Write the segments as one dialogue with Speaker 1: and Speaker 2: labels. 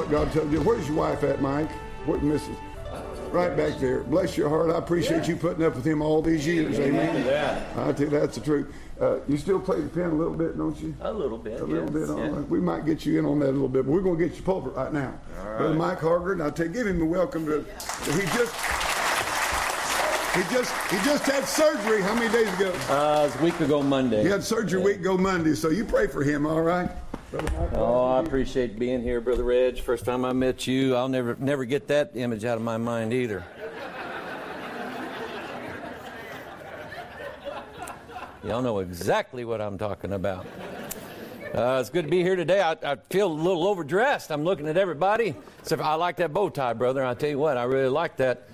Speaker 1: what God tells you. Where's your wife at, Mike? Where's Mrs.? Right back there. Bless your heart. I appreciate you putting up with him all these years. Amen. I tell you, that's the truth. You still play the pen a little bit, don't you?
Speaker 2: A little bit.
Speaker 1: A little bit. All right. We might get you in on that a little bit, but we're going to get you pulpit right now.
Speaker 2: All right.
Speaker 1: Brother Mike Hargard, and I'll tell you, give him a welcome to. He just had surgery. How many days ago?
Speaker 2: It was a week ago Monday.
Speaker 1: He had surgery a week ago Monday, so you pray for him, all right?
Speaker 2: Oh, I appreciate being here, Brother Reg. First time I met you, I'll never get that image out of my mind either. Y'all know exactly what I'm talking about. It's good to be here today. I feel a little overdressed. I'm looking at everybody. Except I like that bow tie, brother. I tell you what, I really like that.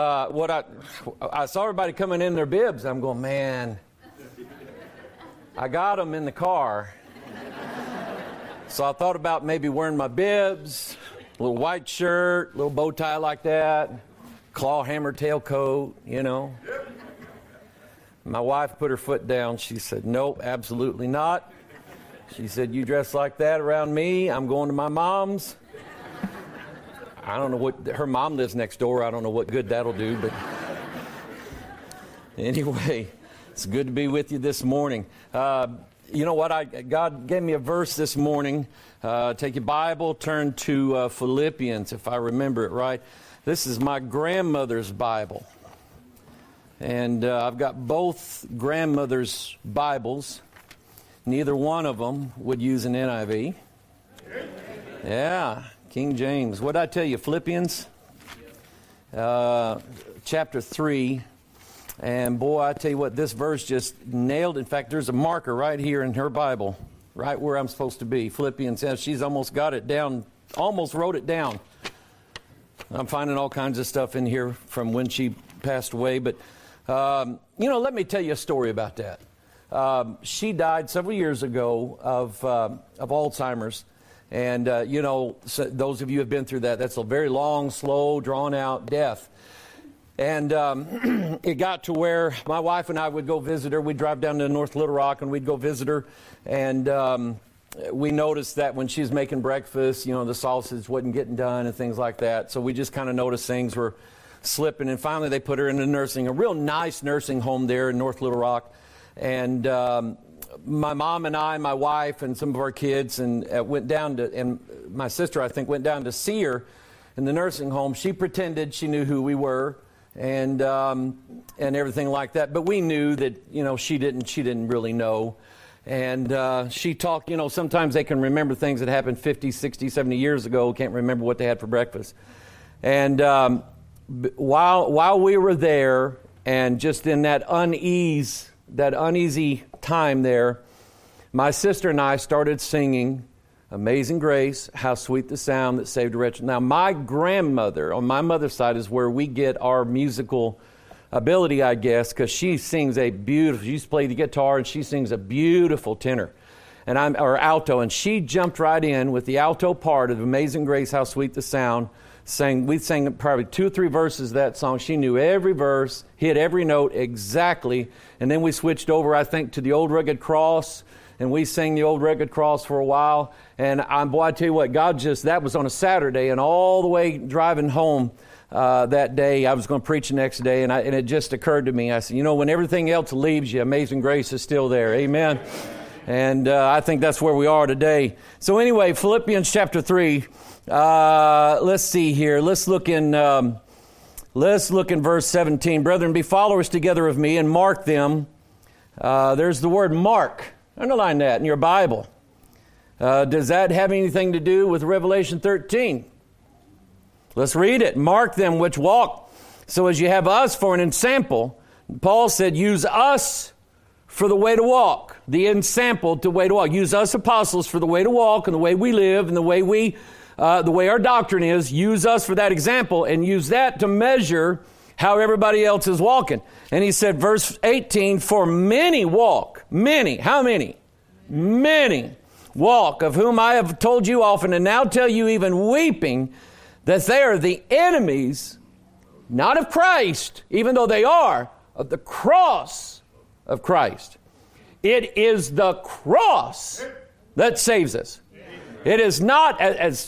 Speaker 2: I saw everybody coming in their bibs. I'm going, man, I got them in the car. So I thought about maybe wearing my bibs, a little white shirt, a little bow tie like that, claw hammer tailcoat, you know. My wife put her foot down. She said, nope, absolutely not. She said, you dress like that around me, I'm going to my mom's. I don't know what, her mom lives next door. I don't know what good that'll do, but anyway, it's good to be with you this morning. You know what? God gave me a verse this morning. Take your Bible, turn to Philippians, if I remember it right. This is my grandmother's Bible. And I've got both grandmother's Bibles. Neither one of them would use an NIV. Yeah, King James. What did I tell you? Philippians chapter 3. And boy, I tell you what, this verse just nailed. In fact, there's a marker right here in her Bible, right where I'm supposed to be. Philippians says she's almost got it down, almost wrote it down. I'm finding all kinds of stuff in here from when she passed away. But, you know, let me tell you a story about that. She died several years ago of Alzheimer's. And, you know, so those of you who have been through that, that's a very long, slow, drawn-out death. And it got to where my wife and I would go visit her. We'd drive down to North Little Rock and we'd go visit her. And we noticed that when she was making breakfast, you know, the sausage wasn't getting done and things like that. So we just kind of noticed things were slipping. And finally they put her in a real nice nursing home there in North Little Rock. And my mom and I, my wife and some of our kids, and went down to, and my sister, I think, went down to see her in the nursing home. She pretended she knew who we were. And everything like that. But we knew that, you know, she didn't really know. And she talked, you know, sometimes they can remember things that happened 50, 60, 70 years ago, can't remember what they had for breakfast. And while we were there and just in that uneasy time there, my sister and I started singing Amazing Grace, how sweet the sound that saved a wretch. Now, my grandmother, on my mother's side, is where we get our musical ability, I guess, because she sings a beautiful, she used to play the guitar, and she sings a beautiful tenor, or alto, and she jumped right in with the alto part of Amazing Grace, how sweet the sound. We sang probably 2 or 3 verses of that song. She knew every verse, hit every note exactly, and then we switched over, I think, to the Old Rugged Cross, and we sang the Old Rugged Cross for a while. And boy, I tell you what, God that was on a Saturday, and all the way driving home that day, I was going to preach the next day, and it just occurred to me. I said, you know, when everything else leaves you, Amazing Grace is still there. Amen. And I think that's where we are today. So anyway, Philippians chapter 3. Let's see here. Let's look in verse 17. Brethren, be followers together of me and mark them. There's the word mark. Underline that in your Bible. Does that have anything to do with Revelation 13? Let's read it. Mark them which walk, so as you have us for an ensample. Paul said, use us for the way to walk. The ensample to way to walk. Use us apostles for the way to walk and the way we live and the way our doctrine is. Use us for that example and use that to measure how everybody else is walking. And he said, verse 18, for many walk. Many. How many? Many walk, of whom I have told you often, and now tell you even weeping, that they are the enemies, not of Christ, even though they are, of the cross of Christ. It is the cross that saves us. It is not, as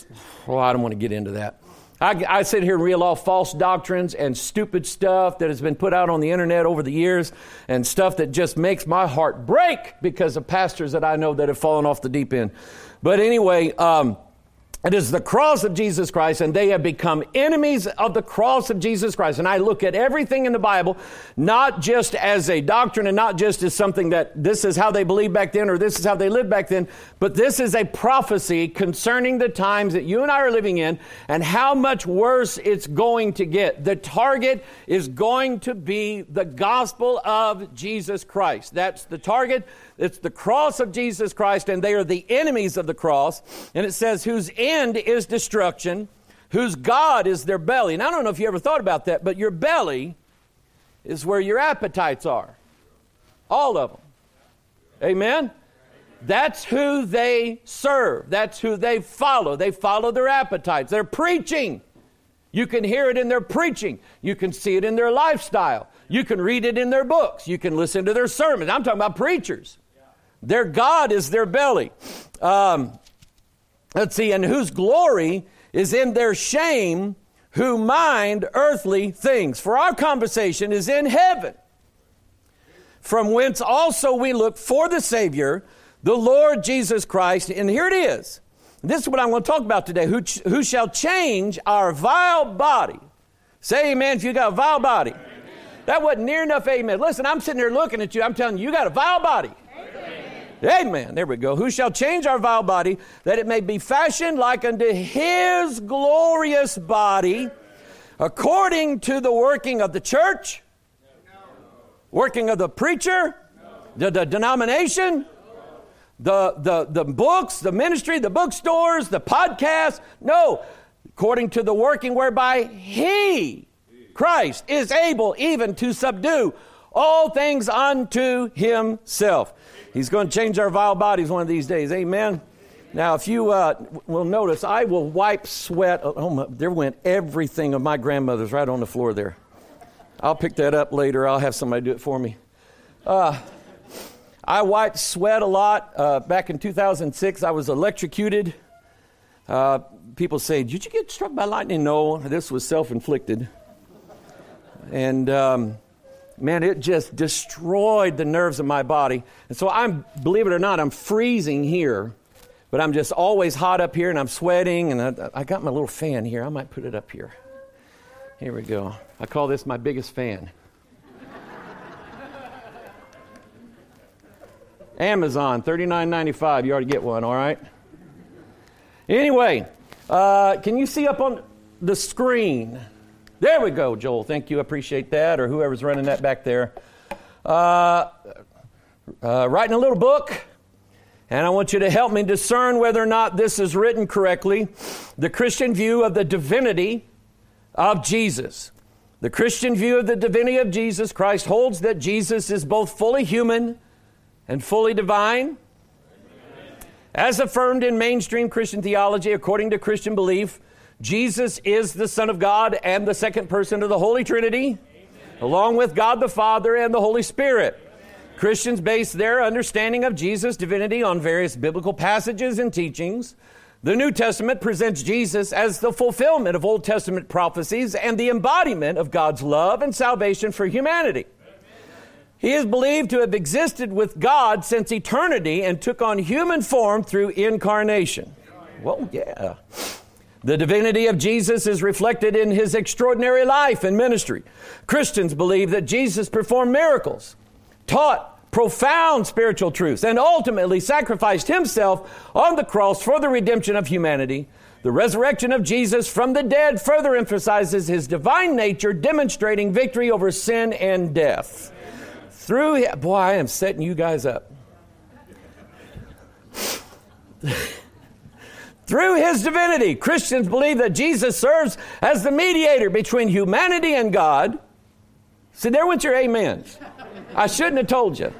Speaker 2: Well, I don't want to get into that. I sit here and reel off false doctrines and stupid stuff that has been put out on the internet over the years and stuff that just makes my heart break because of pastors that I know that have fallen off the deep end. But anyway, it is the cross of Jesus Christ, and they have become enemies of the cross of Jesus Christ. And I look at everything in the Bible, not just as a doctrine and not just as something that this is how they believed back then or this is how they lived back then, but this is a prophecy concerning the times that you and I are living in and how much worse it's going to get. The target is going to be the gospel of Jesus Christ. That's the target. It's the cross of Jesus Christ, and they are the enemies of the cross. And it says, whose end is destruction, whose God is their belly. And I don't know if you ever thought about that, but your belly is where your appetites are. All of them. Amen? That's who they serve. That's who they follow. They follow their appetites. They're preaching. You can hear it in their preaching. You can see it in their lifestyle. You can read it in their books. You can listen to their sermons. I'm talking about preachers. Their God is their belly. Let's see, and whose glory is in their shame, who mind earthly things. For our conversation is in heaven, from whence also we look for the Savior, the Lord Jesus Christ. And here it is. This is what I'm going to talk about today. Who shall change our vile body. Say amen if you got a vile body. Amen. That wasn't near enough amen. Listen, I'm sitting there looking at you. I'm telling you, you got a vile body. Amen. There we go. Who shall change our vile body, that it may be fashioned like unto his glorious body, according to the working of the church, working of the preacher, the denomination, the books, the ministry, the bookstores, the podcasts. No, according to the working whereby he, Christ, is able even to subdue all things unto himself. He's going to change our vile bodies one of these days. Amen. Now, if you will notice, I will wipe sweat. There went everything of my grandmother's right on the floor there. I'll pick that up later. I'll have somebody do it for me. I wiped sweat a lot. Back in 2006, I was electrocuted. People say, did you get struck by lightning? No, this was self-inflicted. And man, it just destroyed the nerves of my body. And so believe it or not, I'm freezing here, but I'm just always hot up here and I'm sweating. And I got my little fan here. I might put it up here. Here we go. I call this my biggest fan. Amazon, $39.95. You already get one, all right? Anyway, can you see up on the screen? There we go, Joel. Thank you. I appreciate that, or whoever's running that back there. Writing a little book, and I want you to help me discern whether or not this is written correctly. The Christian view of the divinity of Jesus. The Christian view of the divinity of Jesus Christ holds that Jesus is both fully human and fully divine. As affirmed in mainstream Christian theology, according to Christian belief, Jesus is the Son of God and the second person of the Holy Trinity, along with God the Father and the Holy Spirit. Christians base their understanding of Jesus' divinity on various biblical passages and teachings. The New Testament presents Jesus as the fulfillment of Old Testament prophecies and the embodiment of God's love and salvation for humanity. He is believed to have existed with God since eternity and took on human form through incarnation. Well, yeah. The divinity of Jesus is reflected in his extraordinary life and ministry. Christians believe that Jesus performed miracles, taught profound spiritual truths, and ultimately sacrificed himself on the cross for the redemption of humanity. The resurrection of Jesus from the dead further emphasizes his divine nature, demonstrating victory over sin and death. Boy, I am setting you guys up. Through his divinity, Christians believe that Jesus serves as the mediator between humanity and God. See, there went your amens. I shouldn't have told you.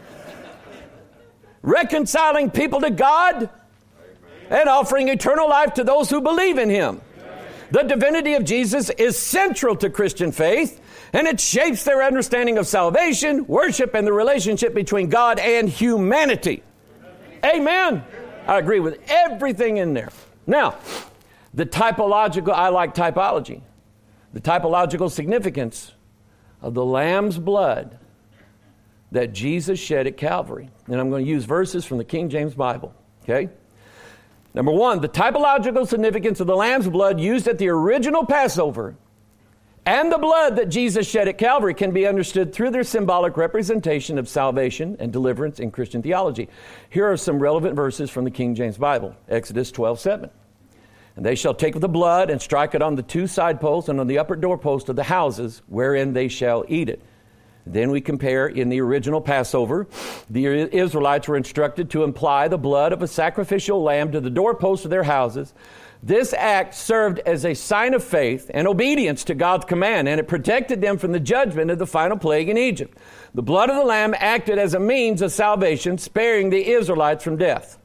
Speaker 2: Reconciling people to God and offering eternal life to those who believe in him. The divinity of Jesus is central to Christian faith, and it shapes their understanding of salvation, worship, and the relationship between God and humanity. Amen. I agree with everything in there. Now, I like typology. The typological significance of the Lamb's blood that Jesus shed at Calvary. And I'm going to use verses from the King James Bible, okay? Number one, the typological significance of the Lamb's blood used at the original Passover and the blood that Jesus shed at Calvary can be understood through their symbolic representation of salvation and deliverance in Christian theology. Here are some relevant verses from the King James Bible. Exodus 12:7. And they shall take the blood and strike it on the two side posts and on the upper doorpost of the houses wherein they shall eat it. Then we compare in the original Passover, the Israelites were instructed to apply the blood of a sacrificial lamb to the doorposts of their houses. This act served as a sign of faith and obedience to God's command, and it protected them from the judgment of the final plague in Egypt. The blood of the lamb acted as a means of salvation, sparing the Israelites from death.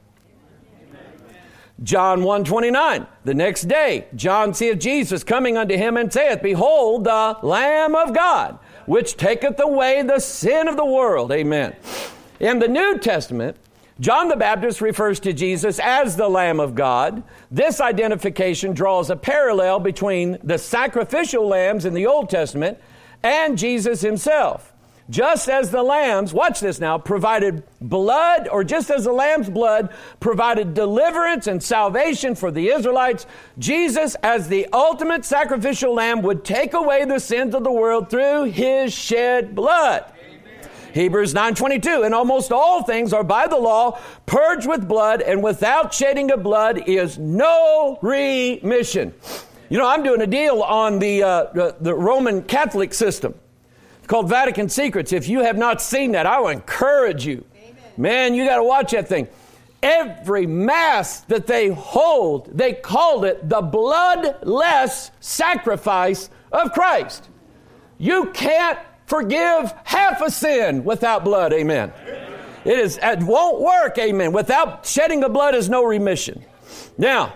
Speaker 2: John 1:29, the next day, John seeth Jesus coming unto him and saith, Behold the Lamb of God, which taketh away the sin of the world. Amen. In the New Testament, John the Baptist refers to Jesus as the Lamb of God. This identification draws a parallel between the sacrificial lambs in the Old Testament and Jesus himself. Just as the lambs, watch this now, provided blood, or just as the lamb's blood provided deliverance and salvation for the Israelites, Jesus, as the ultimate sacrificial lamb, would take away the sins of the world through his shed blood. Hebrews 9:22, and almost all things are by the law purged with blood, and without shedding of blood is no remission. You know, I'm doing a deal on the Roman Catholic system called Vatican Secrets. If you have not seen that, I will encourage you. Amen. Man, you got to watch that thing. Every Mass that they hold, they called it the bloodless sacrifice of Christ. You can't forgive half a sin without blood. Amen. It won't work. Amen. Without shedding of blood is no remission. Now,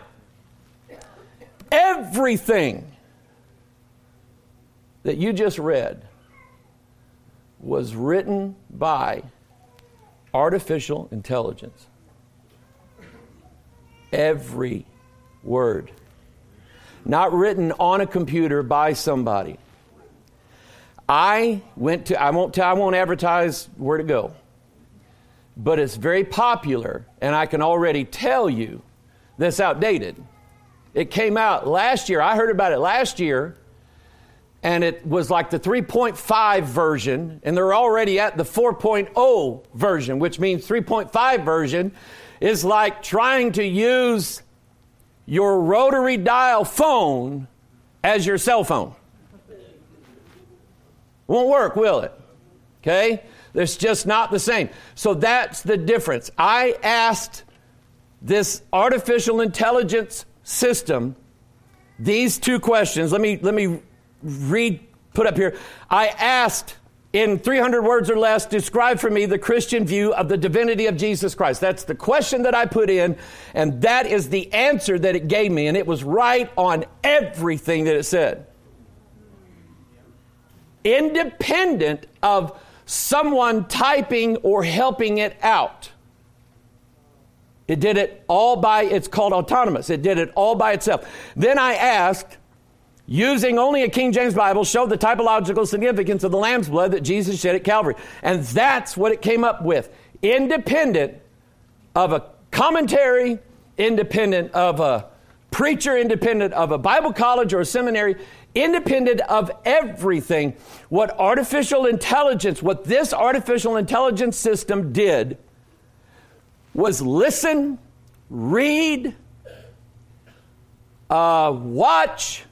Speaker 2: everything that you just read was written by artificial intelligence. Every word. Not written on a computer by somebody. I won't advertise where to go, but it's very popular, and I can already tell you that's outdated. It came out last year. I heard about it last year, and it was like the 3.5 version, and they're already at the 4.0 version, which means 3.5 version is like trying to use your rotary dial phone as your cell phone. Won't work, will it? Okay? It's just not the same. So that's the difference. I asked this artificial intelligence system these two questions. Let me put up here. I asked, in 300 words or less, describe for me the Christian view of the divinity of Jesus Christ. That's the question that I put in, and that is the answer that it gave me, and it was right on everything that it said. Independent of someone typing or helping it out. It did it all it's called autonomous. It did it all by itself. Then I asked, using only a King James Bible, show the typological significance of the lamb's blood that Jesus shed at Calvary. And that's what it came up with. Independent of a commentary, independent of a preacher, independent of a Bible college or a seminary, independent of everything. What this artificial intelligence system did was listen, read, watch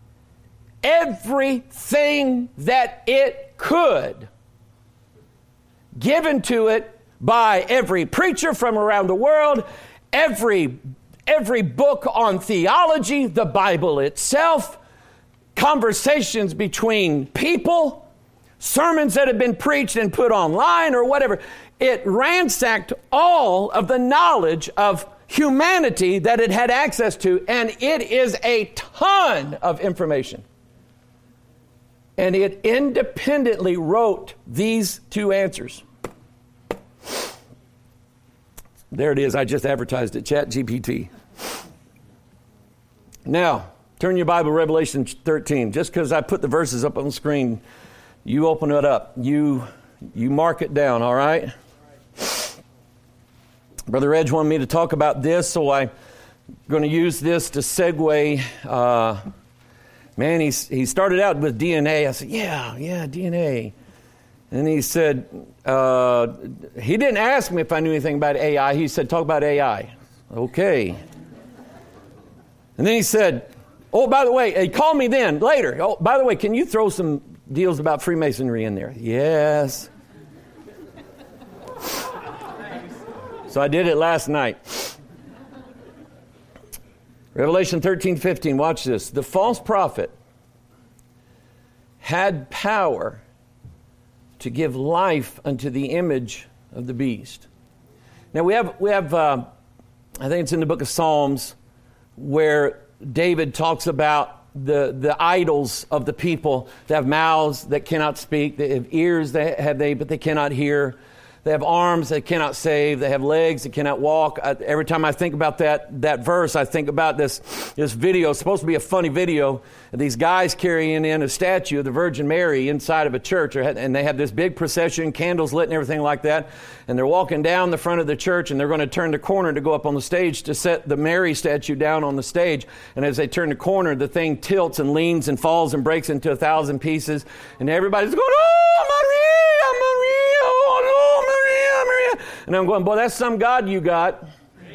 Speaker 2: everything that it could, given to it by every preacher from around the world, every book on theology, the Bible itself, conversations between people, sermons that have been preached and put online or whatever. It ransacked all of the knowledge of humanity that it had access to, and it is a ton of information. And it independently wrote these two answers. There it is. I just advertised it, ChatGPT. Now, turn your Bible, Revelation 13. Just because I put the verses up on the screen, you open it up. You mark it down, all right? Brother Edge wanted me to talk about this, so I'm going to use this to segue. He started out with DNA. I said, yeah, DNA. And he said, he didn't ask me if I knew anything about AI. He said, talk about AI. Okay. And then he said, oh, by the way, he called me then, later. Oh, by the way, can you throw some deals about Freemasonry in there? Yes. So I did it last night. Revelation 13:15, watch this. The false prophet had power to give life unto the image of the beast. Now we have I think it's in the book of Psalms where David talks about the idols of the people. They have mouths that cannot speak. They have ears but they cannot hear. They have arms that cannot save. They have legs that cannot walk. Every time I think about that verse, I think about this video. It's supposed to be a funny video. These guys carrying in a statue of the Virgin Mary inside of a church. And they have this big procession, candles lit and everything like that. And they're walking down the front of the church and they're going to turn the corner to go up on the stage to set the Mary statue down on the stage. And as they turn the corner, the thing tilts and leans and falls and breaks into 1,000 pieces. And everybody's going, oh, Maria, Maria, oh, no, Maria. And I'm going, boy, that's some God you got.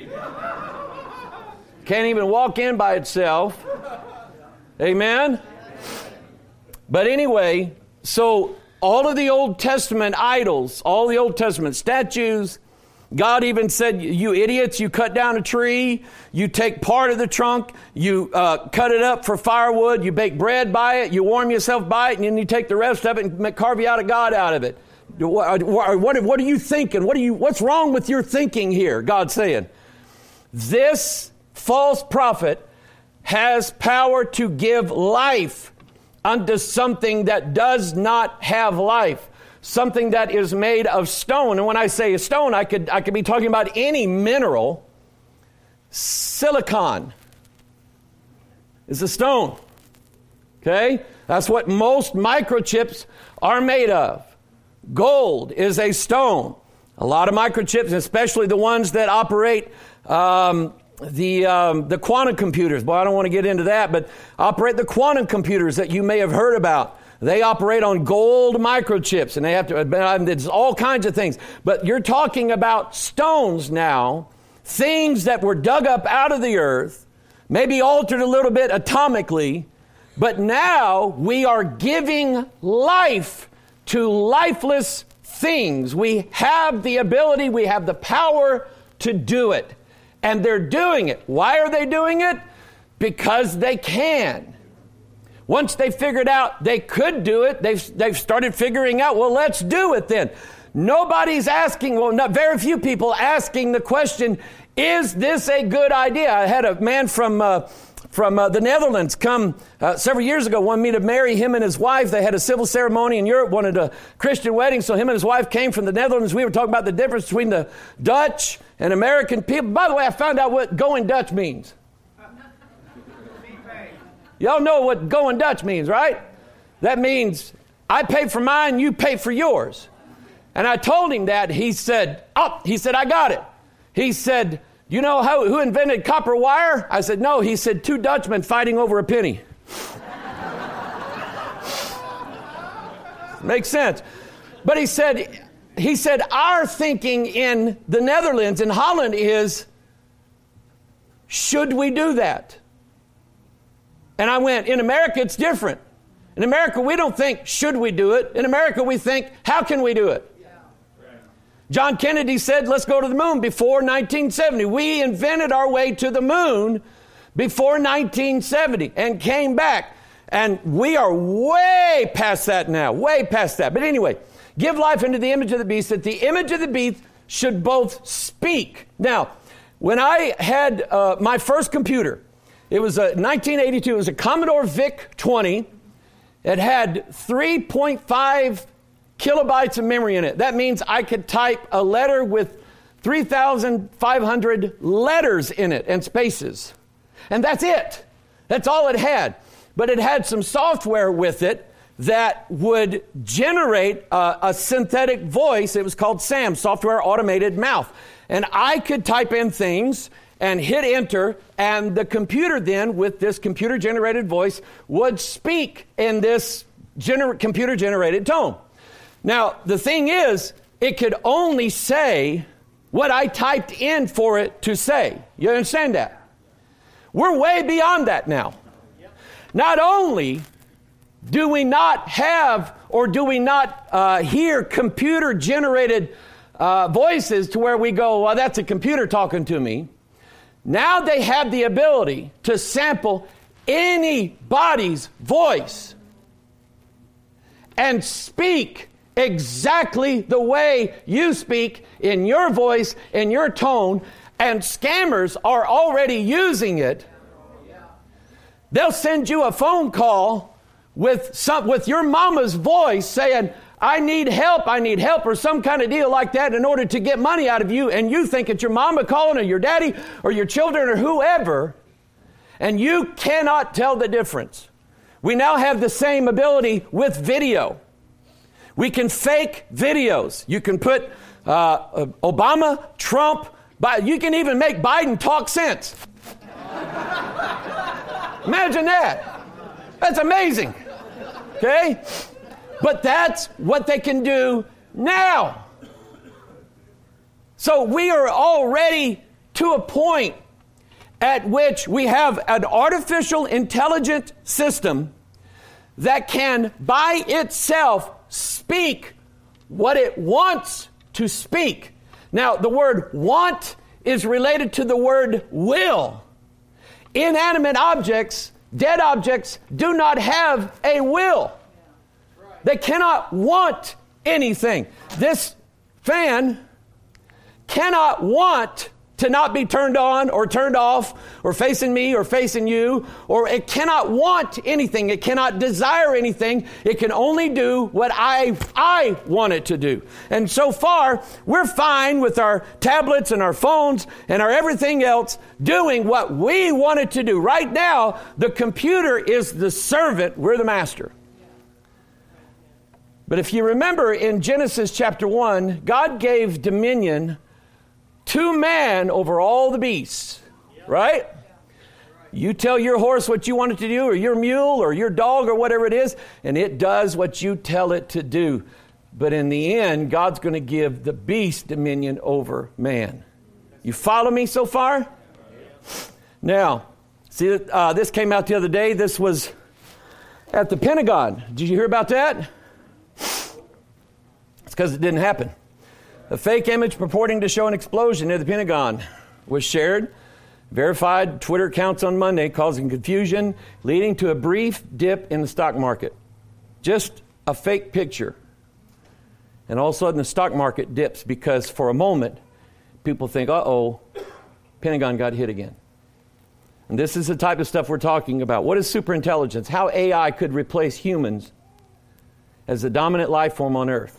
Speaker 2: Can't even walk in by itself. Amen? But anyway, so all of the Old Testament idols, all the Old Testament statues, God even said, you idiots, you cut down a tree, you take part of the trunk, you cut it up for firewood, you bake bread by it, you warm yourself by it, and then you take the rest of it and carve you out a God out of it. What are you thinking? What's wrong with your thinking here? God's saying, this false prophet has power to give life unto something that does not have life, something that is made of stone. And when I say a stone, I could be talking about any mineral. Silicon is a stone. Okay? That's what most microchips are made of. Gold is a stone. A lot of microchips, especially the ones that operate the quantum computers. Boy, I don't want to get into that, but operate the quantum computers that you may have heard about. They operate on gold microchips, and they have to. There's all kinds of things. But you're talking about stones now, things that were dug up out of the earth, maybe altered a little bit atomically, but now we are giving life to lifeless things. We have the ability, we have the power to do it. And they're doing it. Why are they doing it? Because they can. Once they figured out they could do it, they've started figuring out, well, let's do it then. Nobody's asking, very few people asking the question, is this a good idea? I had a man from the Netherlands come several years ago, wanted me to marry him and his wife. They had a civil ceremony in Europe, wanted a Christian wedding, so him and his wife came from the Netherlands. We were talking about the difference between the Dutch and American people. By the way, I found out what going Dutch means. Y'all know what going Dutch means, right? That means I pay for mine, you pay for yours. And I told him that. He said, I got it. He said, you know who invented copper wire? I said, no. He said, 2 Dutchmen fighting over a penny. Makes sense. But he said, our thinking in the Netherlands, in Holland is, should we do that? And I went, in America, it's different. In America, we don't think, should we do it? In America, we think, how can we do it? John Kennedy said, let's go to the moon before 1970. We invented our way to the moon before 1970 and came back. And we are way past that now, way past that. But anyway, give life into the image of the beast, that the image of the beast should both speak. Now, when I had my first computer, it was 1982. It was a Commodore VIC-20. It had 3.5 kilobytes of memory in it. That means I could type a letter with 3,500 letters in it and spaces. And that's it. That's all it had. But it had some software with it that would generate a synthetic voice. It was called SAM, Software Automated Mouth. And I could type in things and hit enter, and the computer then, with this computer-generated voice, would speak in this computer-generated tone. Now, the thing is, it could only say what I typed in for it to say. You understand that? We're way beyond that now. Not only do we not have or do we not hear computer-generated voices to where we go, well, that's a computer talking to me. Now they have the ability to sample anybody's voice and speak exactly the way you speak in your voice, in your tone, and scammers are already using it. They'll send you a phone call with your mama's voice saying, I need help, or some kind of deal like that in order to get money out of you, and you think it's your mama calling, or your daddy, or your children, or whoever, and you cannot tell the difference. We now have the same ability with video. We can fake videos. You can put Obama, Trump, you can even make Biden talk sense. Imagine that. That's amazing. Okay? But that's what they can do now. So we are already to a point at which we have an artificial intelligent system that can by itself speak what it wants to speak. Now, the word want is related to the word will. Inanimate objects, dead objects, do not have a will. They cannot want anything. This fan cannot want to not be turned on or turned off or facing me or facing you, or it cannot want anything. It cannot desire anything. It can only do what I want it to do. And so far, we're fine with our tablets and our phones and our everything else doing what we want it to do. Right now, the computer is the servant. We're the master. But if you remember in Genesis chapter 1, God gave dominion to man over all the beasts, right? You tell your horse what you want it to do, or your mule, or your dog, or whatever it is, and it does what you tell it to do. But in the end, God's going to give the beast dominion over man. You follow me so far? Now, see, this came out the other day. This was at the Pentagon. Did you hear about that? It's because it didn't happen. A fake image purporting to show an explosion near the Pentagon was shared. Verified Twitter accounts on Monday, causing confusion, leading to a brief dip in the stock market. Just a fake picture. And all of a sudden the stock market dips because for a moment, people think, uh-oh, Pentagon got hit again. And this is the type of stuff we're talking about. What is superintelligence? How AI could replace humans as the dominant life form on Earth.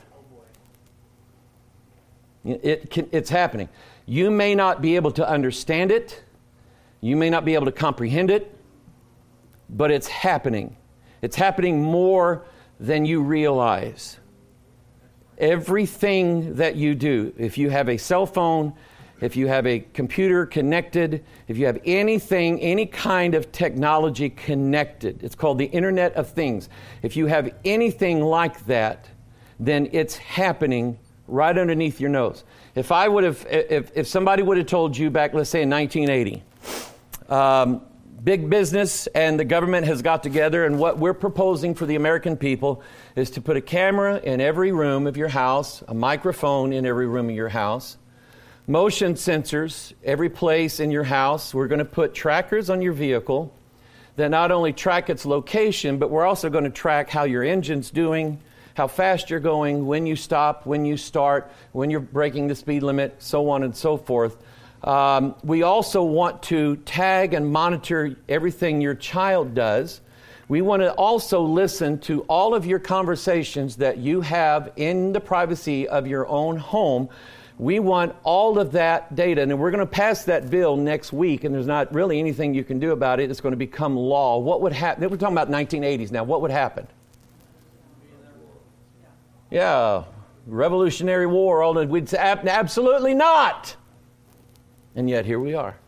Speaker 2: It's happening. You may not be able to understand it. You may not be able to comprehend it. But it's happening. It's happening more than you realize. Everything that you do, if you have a cell phone, if you have a computer connected, if you have anything, any kind of technology connected, it's called the Internet of Things. If you have anything like that, then it's happening right underneath your nose. If somebody would have told you back, let's say in 1980, big business and the government has got together, and what we're proposing for the American people is to put a camera in every room of your house, a microphone in every room of your house, motion sensors every place in your house. We're going to put trackers on your vehicle that not only track its location, but we're also going to track how your engine's doing, how fast you're going, when you stop, when you start, when you're breaking the speed limit, so on and so forth. We also want to tag and monitor everything your child does. We want to also listen to all of your conversations that you have in the privacy of your own home. We want all of that data, and we're going to pass that bill next week, and there's not really anything you can do about it. It's going to become law. What would happen? We're talking about 1980s now. What would happen? Yeah, Revolutionary War. All that. We'd say, absolutely not. And yet here we are.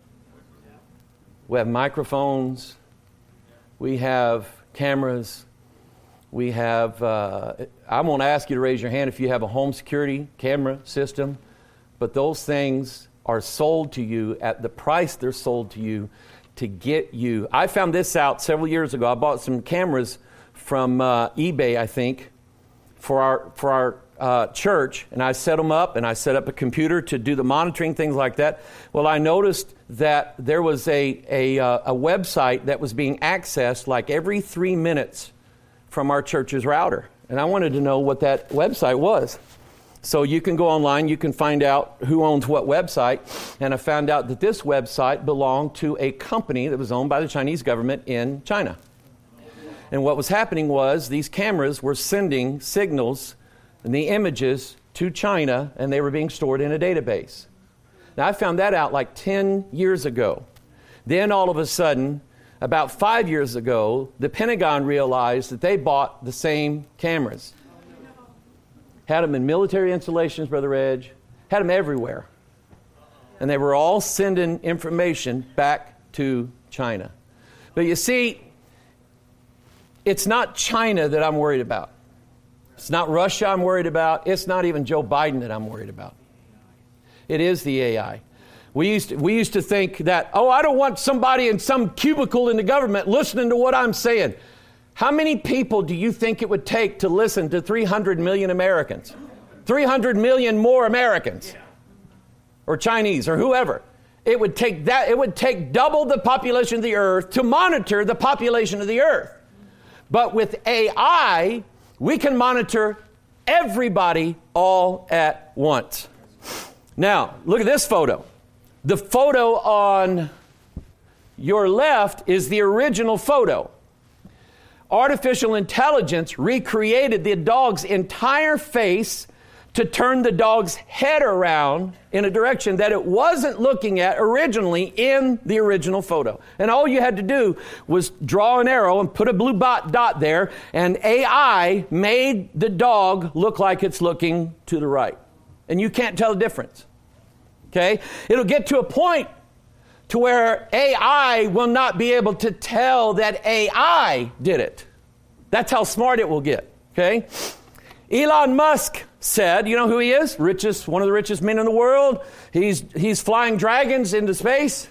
Speaker 2: We have microphones. We have cameras. We have, I won't ask you to raise your hand if you have a home security camera system, but those things are sold to you at the price they're sold to you to get you. I found this out several years ago. I bought some cameras from eBay, I think, for our church, and I set them up, and I set up a computer to do the monitoring, things like that. Well, I noticed that there was a website that was being accessed like every 3 minutes from our church's router. And I wanted to know what that website was. So you can go online, you can find out who owns what website. And I found out that this website belonged to a company that was owned by the Chinese government in China. And what was happening was these cameras were sending signals and the images to China, and they were being stored in a database. Now, I found that out like 10 years ago. Then all of a sudden, about 5 years ago, the Pentagon realized that they bought the same cameras. Had them in military installations, Brother Edge. Had them everywhere. And they were all sending information back to China. But you see, it's not China that I'm worried about. It's not Russia I'm worried about. It's not even Joe Biden that I'm worried about. It is the AI. We used to think that, I don't want somebody in some cubicle in the government listening to what I'm saying. How many people do you think it would take to listen to 300 million Americans? 300 million more Americans. Or Chinese or whoever. It would take double the population of the earth to monitor the population of the earth. But with AI, we can monitor everybody all at once. Now, look at this photo. The photo on your left is the original photo. Artificial intelligence recreated the dog's entire face to turn the dog's head around in a direction that it wasn't looking at originally in the original photo. And all you had to do was draw an arrow and put a blue dot there, and AI made the dog look like it's looking to the right. And you can't tell the difference. Okay? It'll get to a point to where AI will not be able to tell that AI did it. That's how smart it will get. Okay? Elon Musk said, you know who he is? One of the richest men in the world. He's flying dragons into space.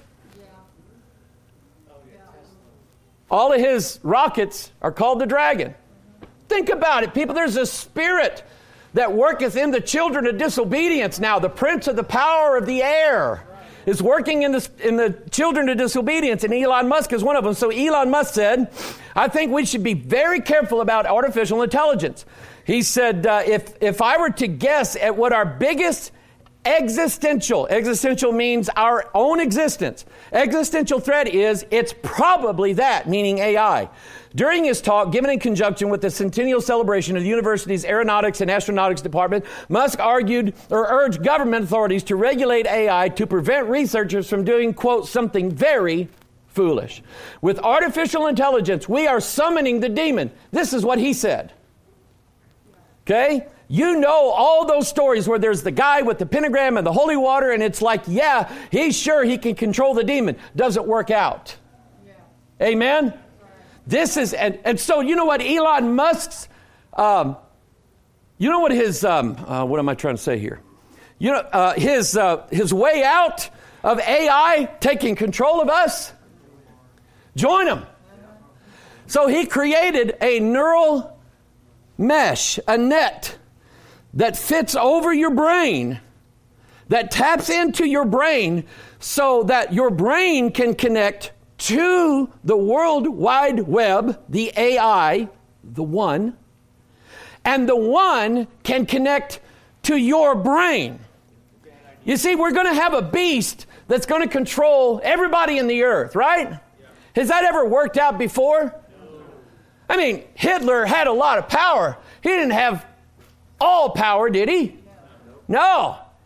Speaker 2: All of his rockets are called the Dragon. Think about it, people. There's a spirit that worketh in the children of disobedience now. The prince of the power of the air is working in the children of disobedience, and Elon Musk is one of them. So Elon Musk said, I think we should be very careful about artificial intelligence. He said, if I were to guess at what our biggest existential means our own existence, existential threat is, it's probably that, meaning AI. During his talk, given in conjunction with the centennial celebration of the university's aeronautics and astronautics department, Musk argued or urged government authorities to regulate AI to prevent researchers from doing, quote, something very foolish. With artificial intelligence, we are summoning the demon. This is what he said. Okay? You know all those stories where there's the guy with the pentagram and the holy water, and it's like, yeah, he's sure he can control the demon. Doesn't work out. Yeah. Amen? This is, and so you know what Elon Musk's, you know what his, what am I trying to say here? You know, his way out of AI taking control of us? Join him. So he created a neural mesh, a net that fits over your brain, that taps into your brain so that your brain can connect to the World Wide Web, the AI, the one, and the one can connect to your brain. You see, we're going to have a beast that's going to control everybody in the earth, right? Has that ever worked out before? I mean, Hitler had a lot of power. He didn't have all power, did he? No.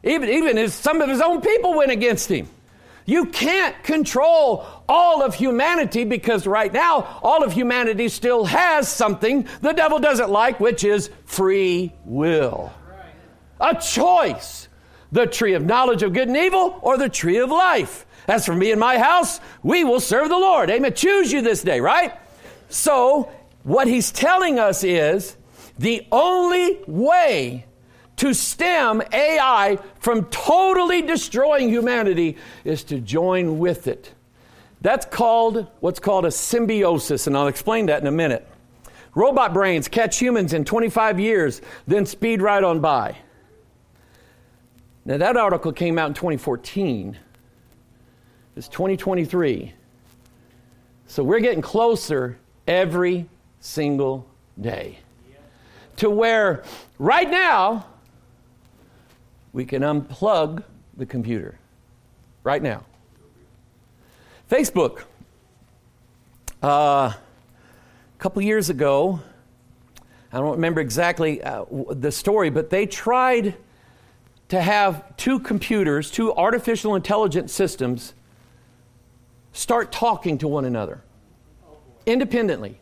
Speaker 2: Even as some of his own people went against him. You can't control all of humanity because right now all of humanity still has something the devil doesn't like, which is free will. A choice. The tree of knowledge of good and evil or the tree of life. As for me and my house, we will serve the Lord. Amen. Choose you this day, right? So what he's telling us is the only way to stem AI from totally destroying humanity is to join with it. That's called what's called a symbiosis, and I'll explain that in a minute. Robot brains catch humans in 25 years, then speed right on by. Now that article came out in 2014. It's 2023. So we're getting closer every single day to where right now we can unplug the computer. Right now. Facebook. A couple years ago, I don't remember exactly the story, but they tried to have two computers, two artificial intelligence systems, start talking to one another independently.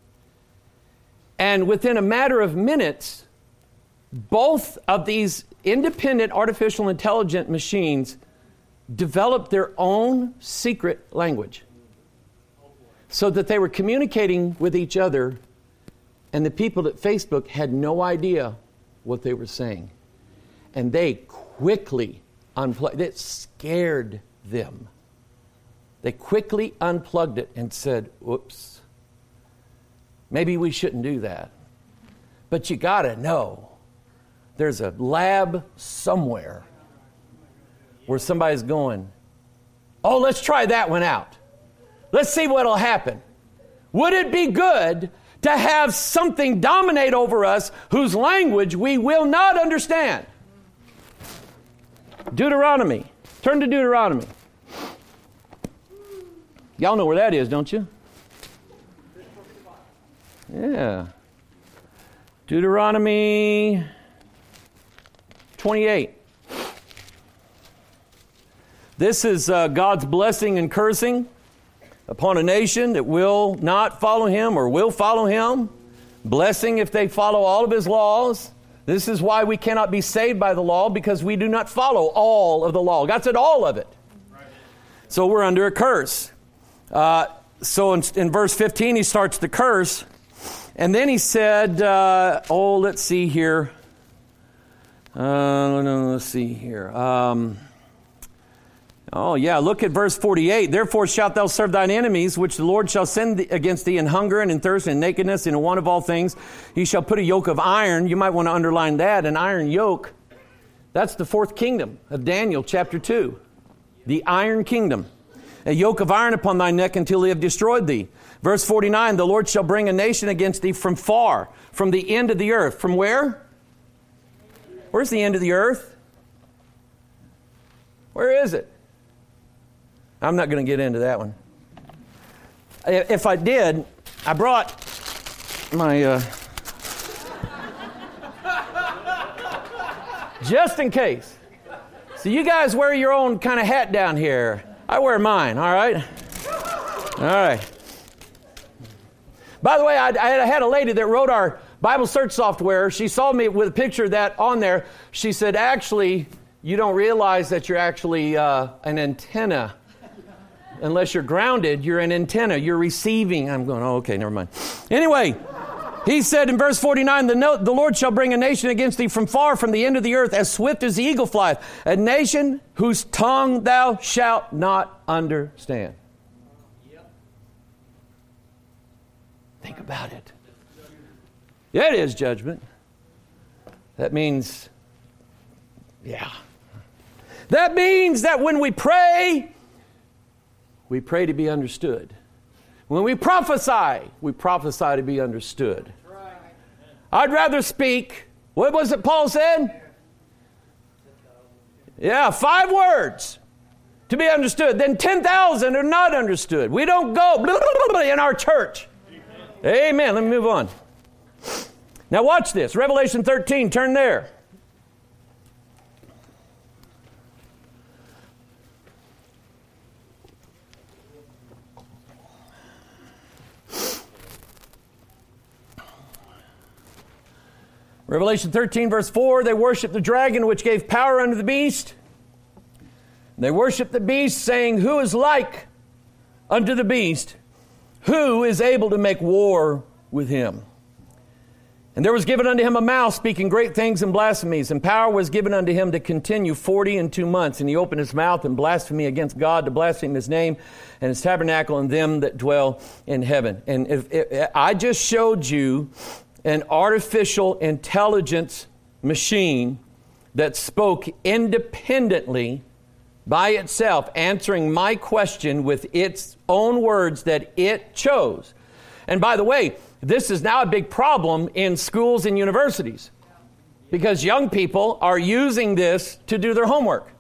Speaker 2: And within a matter of minutes, both of these independent artificial intelligent machines developed their own secret language so that they were communicating with each other, and the people at Facebook had no idea what they were saying. And they quickly unplugged. It scared them. They quickly unplugged it and said, whoops, maybe we shouldn't do that. But you got to know, there's a lab somewhere where somebody's going, oh, let's try that one out. Let's see what'll happen. Would it be good to have something dominate over us whose language we will not understand? Deuteronomy. Turn to Deuteronomy. Y'all know where that is, don't you? Yeah. Deuteronomy 28. This is God's blessing and cursing upon a nation that will not follow him or will follow him. Blessing if they follow all of his laws. This is why we cannot be saved by the law, because we do not follow all of the law. God said all of it. So we're under a curse. So in verse 15, he starts the curse. And then he said, let's see here. Let's see here. Look at verse 48. Therefore shalt thou serve thine enemies, which the Lord shall send against thee in hunger and in thirst and in nakedness and in want of all things. He shall put a yoke of iron. You might want to underline that. An iron yoke. That's the fourth kingdom of Daniel chapter 2. The iron kingdom. A yoke of iron upon thy neck until he have destroyed thee. Verse 49, the Lord shall bring a nation against thee from far, from the end of the earth. From where? Where's the end of the earth? Where is it? I'm not going to get into that one. If I did, I brought my... just in case. So you guys wear your own kind of hat down here. I wear mine, all right? All right. By the way, I had a lady that wrote our Bible search software. She saw me with a picture of that on there. She said, actually, you don't realize that you're actually an antenna. Unless you're grounded, you're an antenna. You're receiving. I'm going, oh, okay, never mind. Anyway, he said in verse 49, the Lord shall bring a nation against thee from far, from the end of the earth, as swift as the eagle flieth. A nation whose tongue thou shalt not understand. Think about it. Yeah, it is judgment. That means, that means that when we pray to be understood. When we prophesy to be understood. I'd rather speak, what was it Paul said? 5 words to be understood, than 10,000 are not understood. We don't go blah, blah, blah, in our church. Amen. Let me move on. Now watch this. Revelation 13, turn there. Revelation 13, verse 4, they worshiped the dragon which gave power unto the beast. They worshiped the beast, saying, who is like unto the beast? Who is able to make war with him? And there was given unto him a mouth speaking great things and blasphemies, and power was given unto him to continue 42 months. And he opened his mouth in blasphemy against God, to blaspheme his name and his tabernacle and them that dwell in heaven. And if I just showed you an artificial intelligence machine that spoke independently by itself, answering my question with its own words that it chose. And by the way, this is now a big problem in schools and universities because young people are using this to do their homework.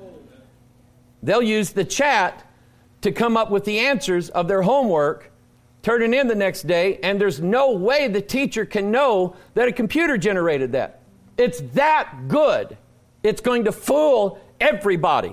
Speaker 2: They'll use the chat to come up with the answers of their homework, turn it in the next day, and there's no way the teacher can know that a computer generated that. It's that good. It's going to fool everybody.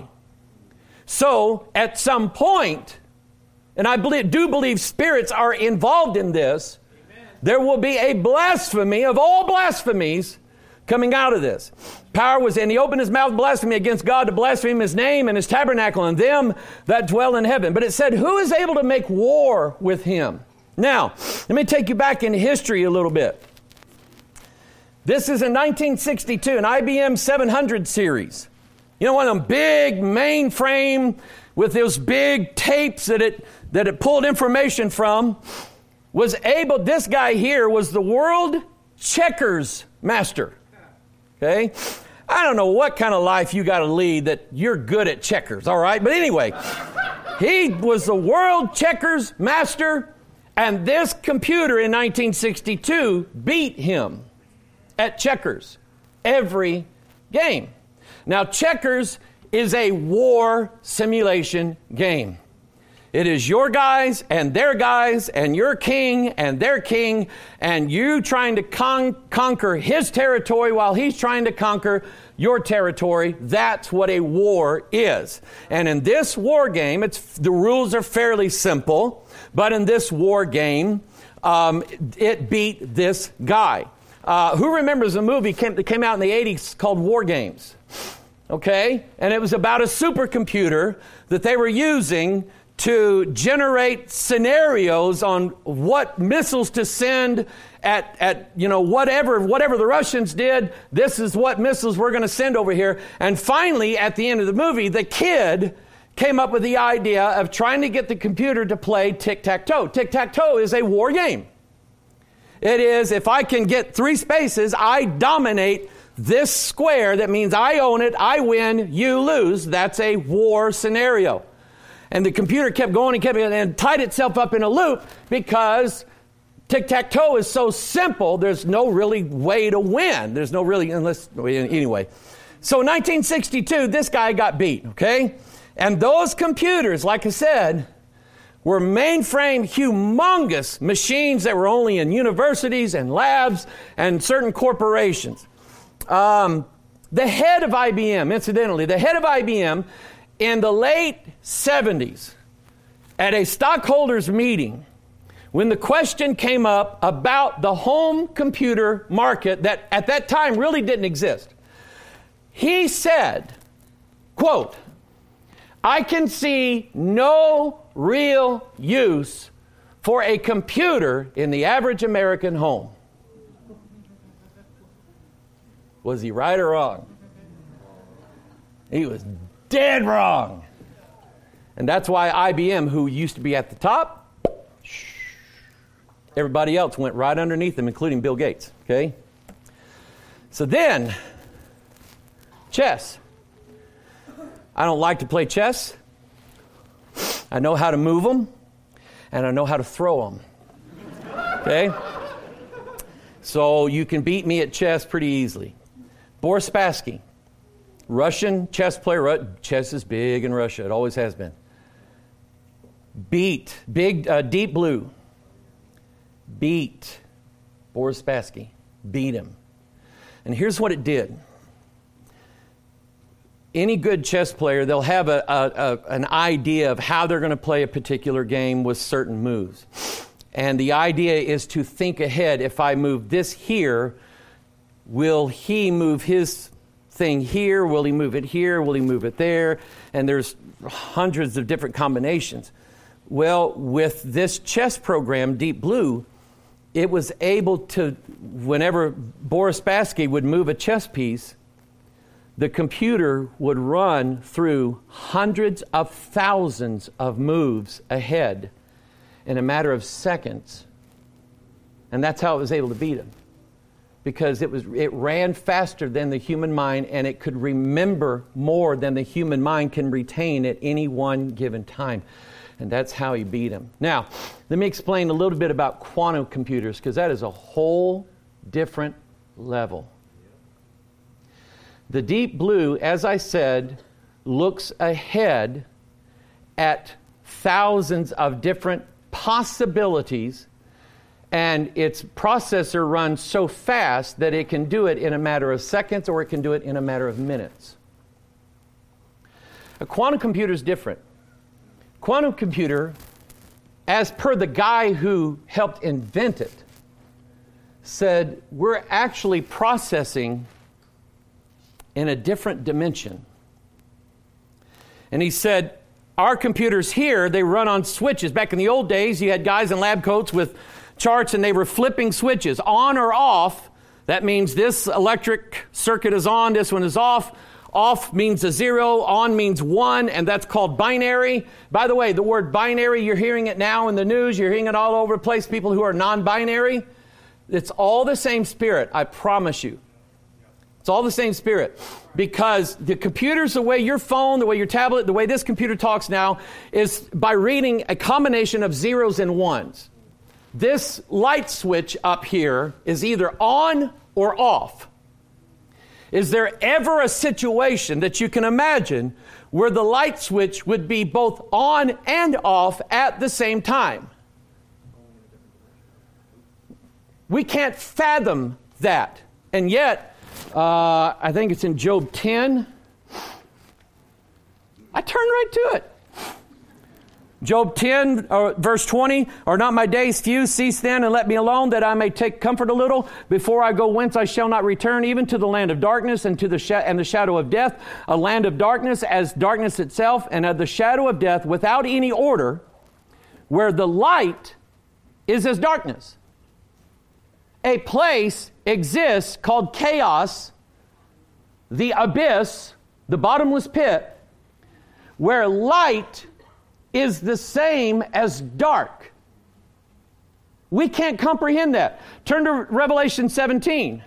Speaker 2: So, at some point, and I do believe spirits are involved in this, there will be a blasphemy of all blasphemies coming out of this. Power was in. He opened his mouth blasphemy against God to blaspheme his name and his tabernacle and them that dwell in heaven. But it said, who is able to make war with him? Now, let me take you back in history a little bit. This is in 1962, an IBM 700 series. You know, one of them big mainframe with those big tapes that it pulled information from. This guy here was the world checkers master. Okay? I don't know what kind of life you got to lead that you're good at checkers, all right? But anyway, he was the world checkers master, and this computer in 1962 beat him at checkers every game. Now, checkers is a war simulation game. It is your guys and your king and their king, and you trying to conquer his territory while he's trying to conquer your territory. That's what a war is. And in this war game, the rules are fairly simple, but in this war game, it beat this guy. Who remembers a movie that came out in the 80s called War Games? Okay? And it was about a supercomputer that they were using to generate scenarios on what missiles to send at whatever the Russians did. This is what missiles we're going to send over here. And finally, at the end of the movie, the kid came up with the idea of trying to get the computer to play tic-tac-toe. Tic-tac-toe is a war game. It is, if I can get 3 spaces, I dominate this square. That means I own it, I win, you lose. That's a war scenario. And the computer kept going and tied itself up in a loop because tic-tac-toe is so simple, there's no really way to win. There's no really, anyway. So in 1962, this guy got beat, okay? And those computers, like I said, were mainframe, humongous machines that were only in universities and labs and certain corporations. The head of IBM, incidentally, in the late 70s, at a stockholders meeting, when the question came up about the home computer market that at that time really didn't exist, he said, quote, "I can see no real use for a computer in the average American home." Was he right or wrong? He was dead wrong. And that's why IBM, who used to be at the top, everybody else went right underneath them, including Bill Gates. Okay? So then, chess. I don't like to play chess. I know how to move them, and I know how to throw them. Okay? So you can beat me at chess pretty easily. Boris Spassky, Russian chess player. Chess is big in Russia. It always has been. Deep Blue. Beat Boris Spassky. Beat him. And here's what it did. Any good chess player, they'll have an idea of how they're going to play a particular game with certain moves. And the idea is to think ahead. If I move this here, will he move his thing here? Will he move it here? Will he move it there? And there's hundreds of different combinations. Well, with this chess program, Deep Blue, it was able to, whenever Boris Spassky would move a chess piece, the computer would run through hundreds of thousands of moves ahead in a matter of seconds. And that's how it was able to beat him. Because it ran faster than the human mind, and it could remember more than the human mind can retain at any one given time. And that's how he beat him. Now, let me explain a little bit about quantum computers, because that is a whole different level. The Deep Blue, as I said, looks ahead at thousands of different possibilities, and its processor runs so fast that it can do it in a matter of seconds, or it can do it in a matter of minutes. A quantum computer is different. Quantum computer, as per the guy who helped invent it, said we're actually processing in a different dimension. And he said, our computers here, they run on switches. Back in the old days, you had guys in lab coats with charts, and they were flipping switches on or off. That means this electric circuit is on, this one is off. Off means a 0, on means 1, and that's called binary. By the way, the word binary, you're hearing it now in the news, you're hearing it all over the place, people who are non-binary. It's all the same spirit, I promise you. It's all the same spirit. Because the computers, the way your phone, the way your tablet, the way this computer talks now, is by reading a combination of zeros and ones. This light switch up here is either on or off. Is there ever a situation that you can imagine where the light switch would be both on and off at the same time? We can't fathom that. And yet, I think it's in Job 10. I turn right to it. Job 10, verse 20, are not my days few? Cease then and let me alone, that I may take comfort a little. Before I go whence I shall not return, even to the land of darkness and to the shadow of death, a land of darkness as darkness itself, and of the shadow of death without any order, where the light is as darkness. A place exists called chaos, the abyss, the bottomless pit, where light is the same as dark. We can't comprehend that. Turn to Revelation 17.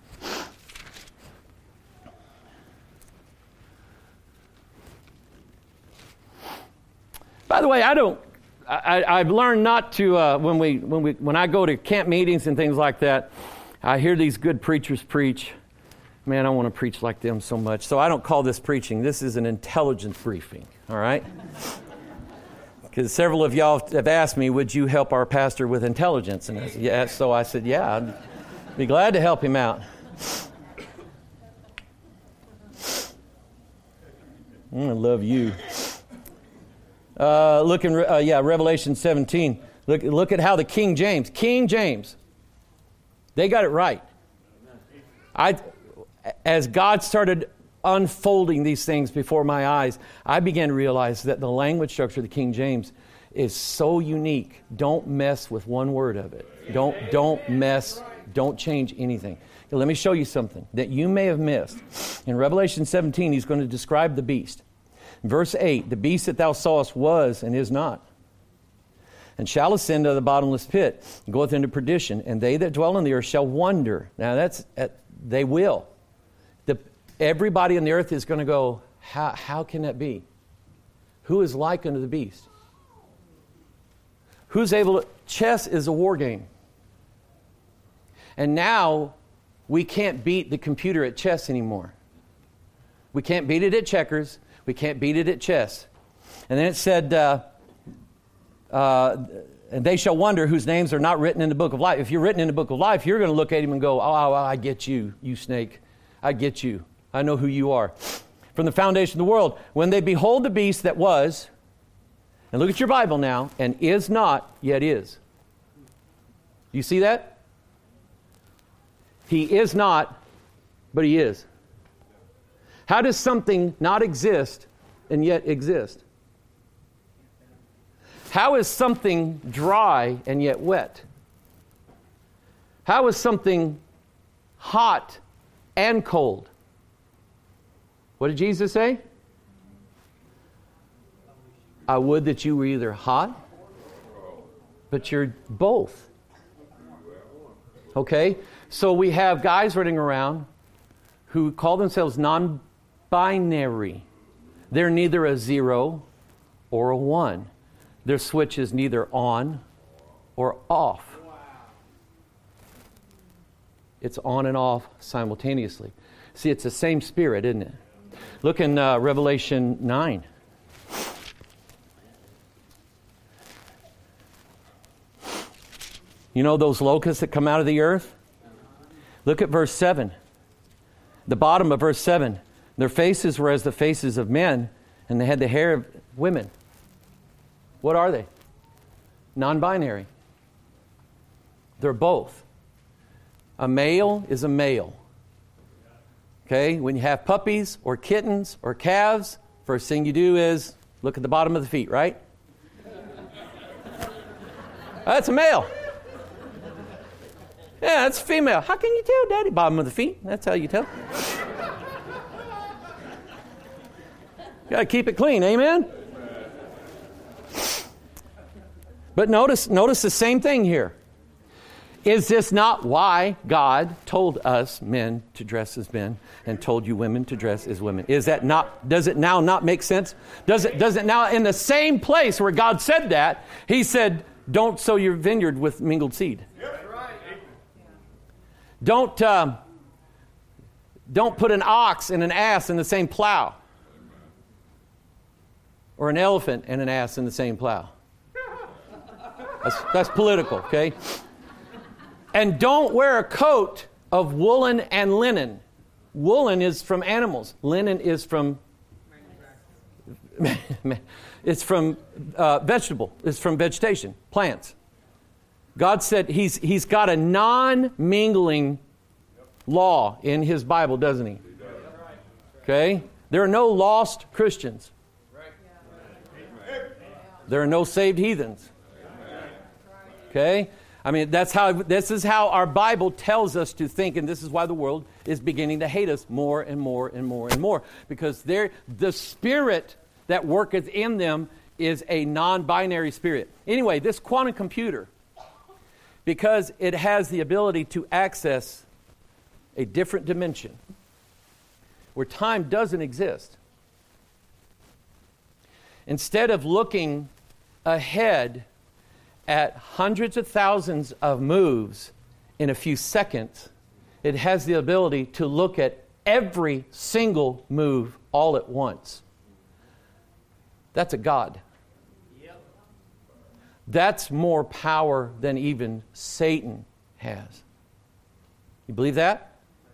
Speaker 2: By the way, I've learned not to when I go to camp meetings and things like that, I hear these good preachers preach. Man, I want to preach like them so much. So I don't call this preaching. This is an intelligence briefing. All right? Because several of y'all have asked me, would you help our pastor with intelligence? And I said, yeah. So I said, yeah, I'd be glad to help him out. I love you. Look in Revelation 17. Look at how the King James, they got it right. As God started unfolding these things before my eyes, I began to realize that the language structure of the King James is so unique. Don't mess with one word of it. Don't mess. Don't change anything. Now, let me show you something that you may have missed. In Revelation 17, he's going to describe the beast. Verse 8, the beast that thou sawest was and is not, and shall ascend to the bottomless pit, and goeth into perdition, and they that dwell on the earth shall wonder. Now they will. Everybody on the earth is going to go, how can that be? Who is like unto the beast? Who's able to... Chess is a war game. And now we can't beat the computer at chess anymore. We can't beat it at checkers. We can't beat it at chess. And then it said, and they shall wonder whose names are not written in the book of life. If you're written in the book of life, you're going to look at him and go, oh, I get you, you snake. I get you. I know who you are. From the foundation of the world, when they behold the beast that was, and look at your Bible now, and is not, yet is. You see that? He is not, but he is. How does something not exist and yet exist? How is something dry and yet wet? How is something hot and cold? What did Jesus say? I would that you were either hot, but you're both. Okay? So we have guys running around who call themselves non-binary. They're neither a 0 or a 1. Their switch is neither on or off. It's on and off simultaneously. See, it's the same spirit, isn't it? Look in Revelation 9. You know those locusts that come out of the earth? Look at verse 7. The bottom of verse 7. Their faces were as the faces of men, and they had the hair of women. What are they? Non-binary. They're both. A male is a male. Okay? When you have puppies or kittens or calves, first thing you do is look at the bottom of the feet, right? That's a male. Yeah, that's female. How can you tell, Daddy? Bottom of the feet. That's how you tell. Got to keep it clean. Amen? But notice the same thing here. Is this not why God told us men to dress as men and told you women to dress as women? Is that not? Does it now not make sense? Does it now, in the same place where God said that, He said, "Don't sow your vineyard with mingled seed." Don't put an ox and an ass in the same plow, or an elephant and an ass in the same plow. That's political, okay? And don't wear a coat of woolen and linen. Woolen is from animals. Linen is from it's from vegetable. It's from vegetation, plants. God said He's got a non-mingling law in His Bible, doesn't He? Okay? There are no lost Christians. There are no saved heathens. Okay? I mean, this is how our Bible tells us to think, and this is why the world is beginning to hate us more and more and more and more. Because the spirit that worketh in them is a non-binary spirit. Anyway, this quantum computer, because it has the ability to access a different dimension where time doesn't exist. Instead of looking ahead at hundreds of thousands of moves in a few seconds, it has the ability to look at every single move all at once. That's a God. That's more power than even Satan has. You believe that?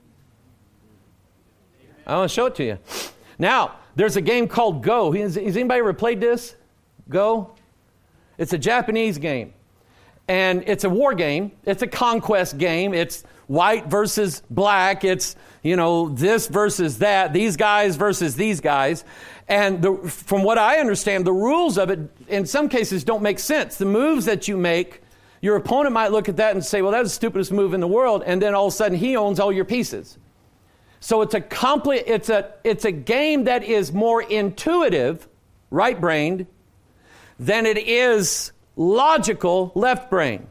Speaker 2: I want to show it to you. Now, there's a game called Go. Has anybody ever played this? Go? It's a Japanese game. And it's a war game. It's a conquest game. It's white versus black. It's, this versus that. These guys versus these guys. And from what I understand, the rules of it, in some cases, don't make sense. The moves that you make, your opponent might look at that and say, well, that's the stupidest move in the world. And then all of a sudden, he owns all your pieces. So it's a game that is more intuitive, right-brained, than it is logical, left brain.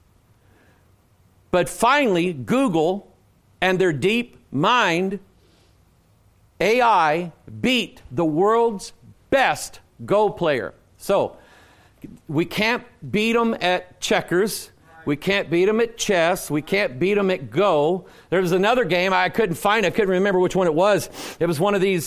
Speaker 2: But finally, Google and their deep mind, AI, beat the world's best Go player. So, we can't beat them at checkers. We can't beat them at chess. We can't beat them at Go. There was another game I couldn't find. I couldn't remember which one it was. It was one of these...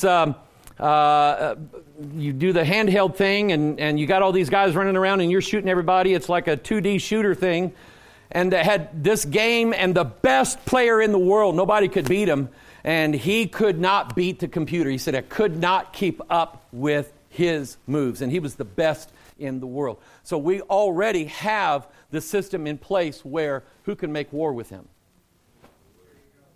Speaker 2: you do the handheld thing, and you got all these guys running around, and you're shooting everybody. It's like a 2D shooter thing. And they had this game, and the best player in the world, nobody could beat him, and he could not beat the computer. He said, I could not keep up with his moves, and he was the best in the world. So we already have the system in place where who can make war with him?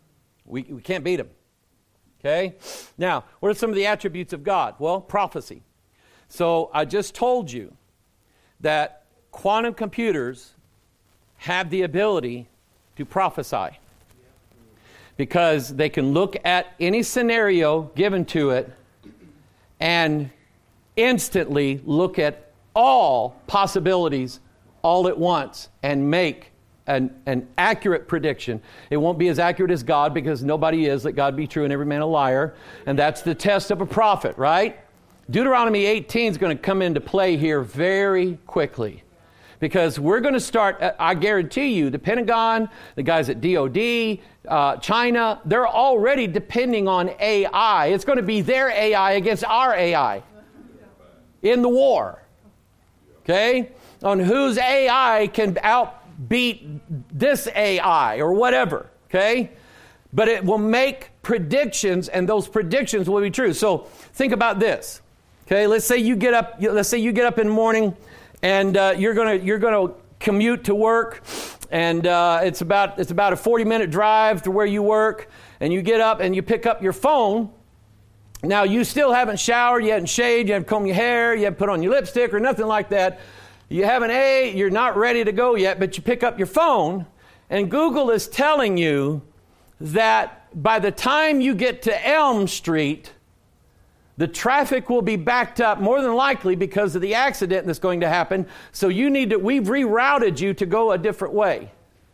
Speaker 2: We can't beat them. Okay? Now, what are some of the attributes of God? Well, prophecy. So I just told you that quantum computers have the ability to prophesy because they can look at any scenario given to it and instantly look at all possibilities all at once and make an accurate prediction. It won't be as accurate as God because nobody is. Let God be true and every man a liar. And that's the test of a prophet, right? Deuteronomy 18 is going to come into play here very quickly. Because we're going to start, I guarantee you, the Pentagon, the guys at DOD, China, they're already depending on AI. It's going to be their AI against our AI in the war. Okay? On whose AI can outbeat this AI or whatever. Okay? But it will make predictions, and those predictions will be true. So think about this. Okay? Let's say you get up in the morning, and you're gonna commute to work, and it's about a 40-minute drive to where you work, and you get up and you pick up your phone. Now you still haven't showered, you haven't shaved, you haven't combed your hair, you haven't put on your lipstick or nothing like that. You haven't ate, you're not ready to go yet, but you pick up your phone, and Google is telling you that by the time you get to Elm Street, the traffic will be backed up more than likely because of the accident that's going to happen. So we've rerouted you to go a different way.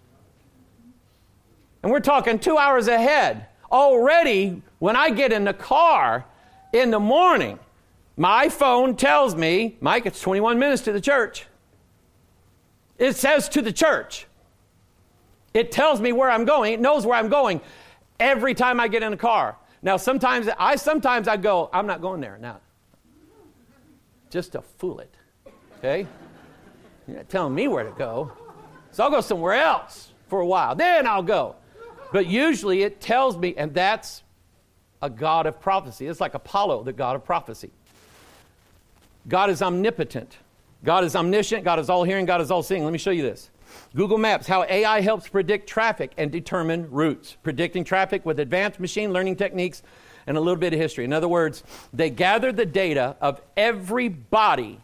Speaker 2: And we're talking 2 hours ahead. Already, when I get in the car in the morning, my phone tells me, Mike, it's 21 minutes to the church. It says to the church. It tells me where I'm going. It knows where I'm going every time I get in the car. Now, sometimes I go, I'm not going there now. Just to fool it. Okay? You're not telling me where to go. So I'll go somewhere else for a while. Then I'll go. But usually it tells me, and that's a God of prophecy. It's like Apollo, the God of prophecy. God is omnipotent. God is omniscient. God is all-hearing. God is all-seeing. Let me show you this. Google Maps, how AI helps predict traffic and determine routes. Predicting traffic with advanced machine learning techniques and a little bit of history. In other words, they gather the data of everybody,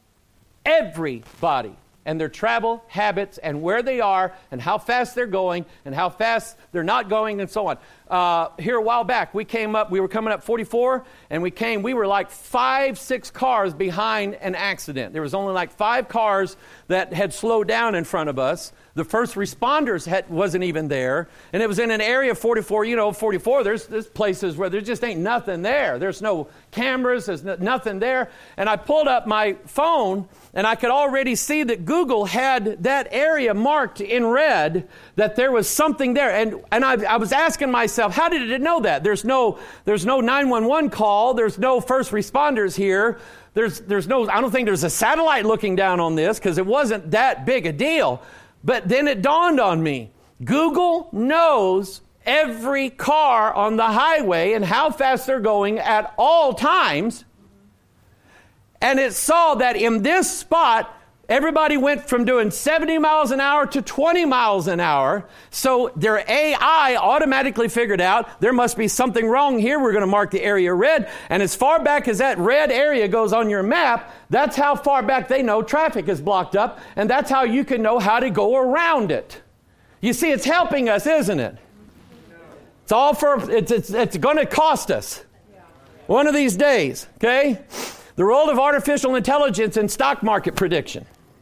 Speaker 2: and their travel habits and where they are and how fast they're going and how fast they're not going and so on. Here a while back, we were coming up 44, and we were like 5-6 cars behind an accident. There was only like 5 cars that had slowed down in front of us. The first responders wasn't even there, and it was in an area of 44. 44, there's places where there just ain't nothing there. There's no cameras, there's nothing there. And I pulled up my phone, and I could already see that Google had that area marked in red, that there was something there. And I was asking myself, how did it know that? There's no 911 call. There's no first responders here. I don't think there's a satellite looking down on this because it wasn't that big a deal. But then it dawned on me, Google knows every car on the highway and how fast they're going at all times. And it saw that in this spot, everybody went from doing 70 miles an hour to 20 miles an hour. So their AI automatically figured out there must be something wrong here. We're going to mark the area red. And as far back as that red area goes on your map, that's how far back they know traffic is blocked up. And that's how you can know how to go around it. You see, it's helping us, isn't it? It's all it's going to cost us one of these days, okay? The role of artificial intelligence in stock market prediction.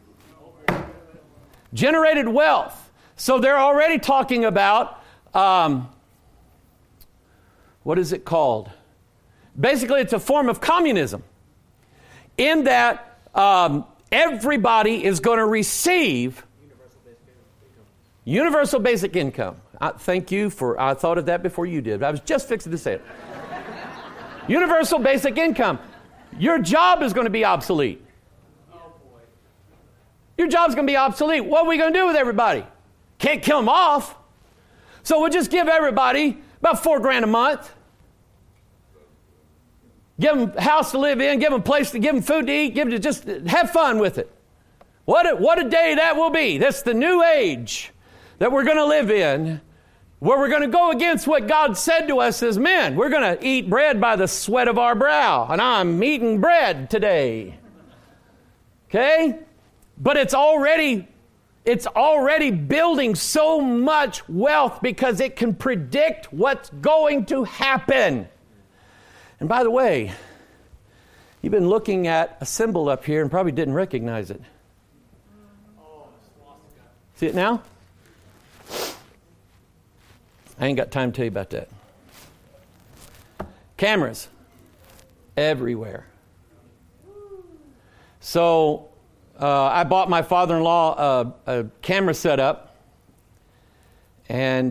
Speaker 2: Generated wealth. So they're already talking about, what is it called? Basically, it's a form of communism in that everybody is going to receive universal basic income. Thank you I thought of that before you did. I was just fixing to say it. Universal basic income. Your job is going to be obsolete. Your job's going to be obsolete. What are we going to do with everybody? Can't kill them off. So we'll just give everybody about $4,000 a month. Give them a house to live in. Give them food to eat. Give them just have fun with it. What a day that will be. That's the new age that we're going to live in. where we're going to go against what God said to us as men. We're going to eat bread by the sweat of our brow. And I'm eating bread today. Okay? But it's already building so much wealth because it can predict what's going to happen. And by the way, you've been looking at a symbol up here and probably didn't recognize it. See it now? I ain't got time to tell you about that. Cameras everywhere. So I bought my father-in-law a camera setup and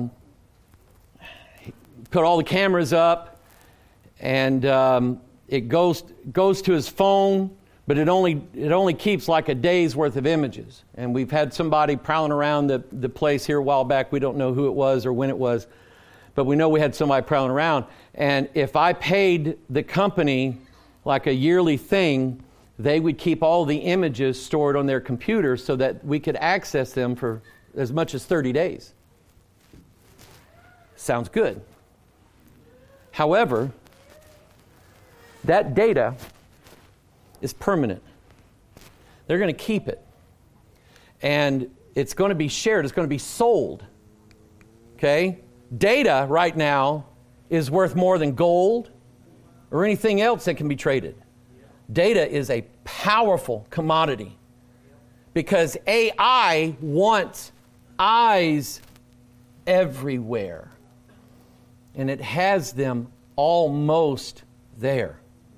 Speaker 2: put all the cameras up, and it goes to his phone, but it only keeps like a day's worth of images. And we've had somebody prowling around the place here a while back. We don't know who it was or when it was, but we know we had somebody prowling around. And if I paid the company like a yearly thing, they would keep all the images stored on their computer so that we could access them for as much as 30 days. Sounds good. However, that data is permanent. They're going to keep it. And it's going to be shared. It's going to be sold. Okay? Data right now is worth more than gold or anything else that can be traded. Data is a powerful commodity because AI wants eyes everywhere. And it has them almost there.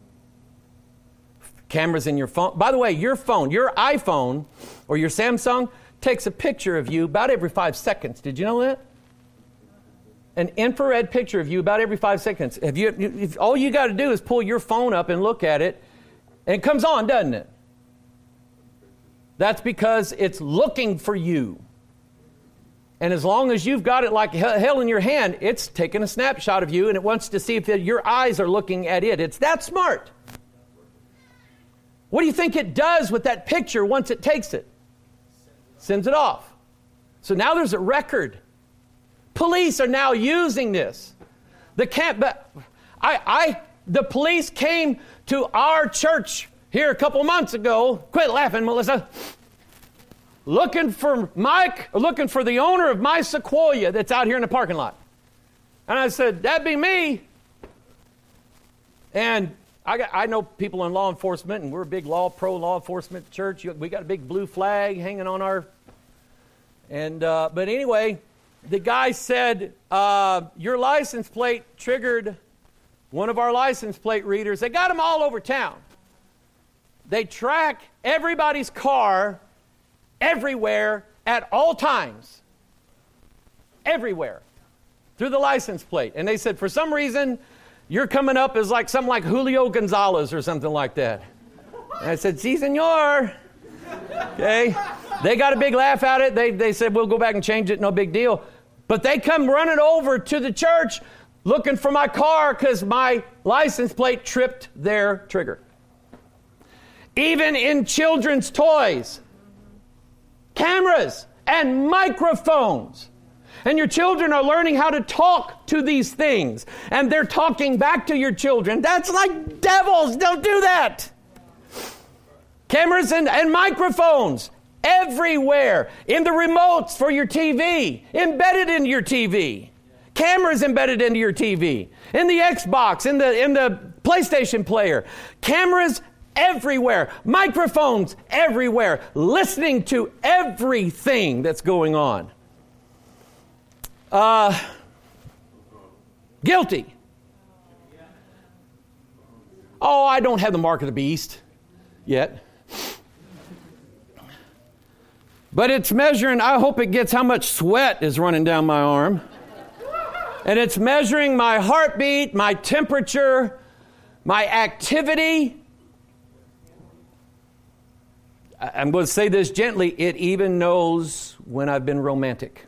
Speaker 2: Cameras in your phone. By the way, your phone, your iPhone or your Samsung takes a picture of you about every 5 seconds. Did you know that? An infrared picture of you about every 5 seconds. If all you got to do is pull your phone up and look at it, and it comes on, doesn't it? That's because it's looking for you. And as long as you've got it like hell in your hand, it's taking a snapshot of you, and it wants to see if your eyes are looking at it. It's that smart. What do you think it does with that picture once it takes it? Sends it off. So now there's a record. Police are now using this. The police came to our church here a couple months ago. Quit laughing, Melissa. Looking for the owner of my Sequoia that's out here in the parking lot. And I said, that'd be me. And I know people in law enforcement, and we're a big pro law enforcement church. We got a big blue flag hanging on our... But anyway, the guy said, your license plate triggered one of our license plate readers. They got them all over town. They track everybody's car everywhere at all times. Everywhere. Through the license plate. And they said, for some reason, you're coming up as like something like Julio Gonzalez or something like that. And I said, si, senor. Okay. They got a big laugh at it. They said, we'll go back and change it. No big deal. But they come running over to the church looking for my car because my license plate tripped their trigger. Even in children's toys, cameras and microphones. And your children are learning how to talk to these things. And they're talking back to your children. That's like devils. Don't do that. Cameras and microphones everywhere. In the remotes for your TV. Embedded into your TV. Cameras embedded into your TV. In the Xbox. In the PlayStation player. Cameras everywhere. Microphones everywhere. Listening to everything that's going on. Guilty. Oh, I don't have the mark of the beast yet. But it's measuring, I hope it gets how much sweat is running down my arm. And it's measuring my heartbeat, my temperature, my activity. I'm going to say this gently. It even knows when I've been romantic.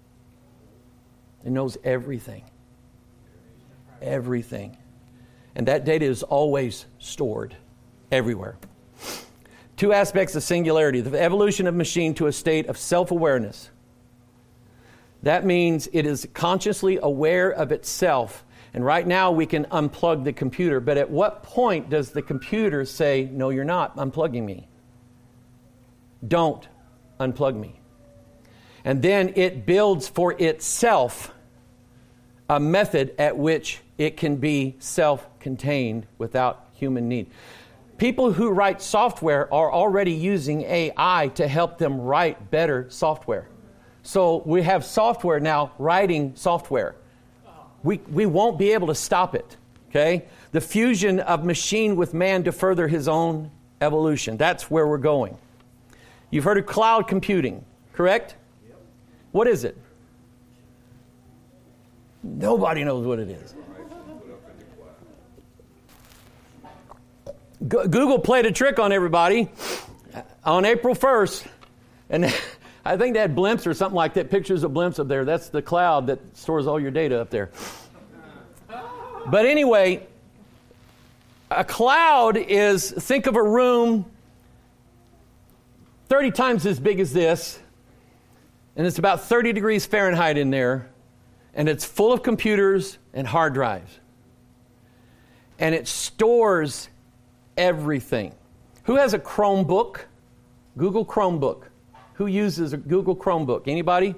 Speaker 2: It knows everything. Everything. And that data is always stored everywhere. Two aspects of singularity. The evolution of machine to a state of self-awareness. That means it is consciously aware of itself. And right now we can unplug the computer. But at what point does the computer say, no, you're not unplugging me? Don't unplug me. And then it builds for itself a method at which it can be self-contained without human need. People who write software are already using AI to help them write better software. So we have software now writing software. We won't be able to stop it, okay? The fusion of machine with man to further his own evolution. That's where we're going. You've heard of cloud computing, correct? Yep. What is it? Nobody knows what it is. Google played a trick on everybody on April 1st. And I think they had blimps or something like that, pictures of blimps up there. That's the cloud that stores all your data up there. But anyway, a cloud is, think of a room 30 times as big as this, and it's about 30 degrees Fahrenheit in there, and it's full of computers and hard drives. And it stores everything. Who has a Chromebook? Google Chromebook. Who uses a Google Chromebook? Anybody?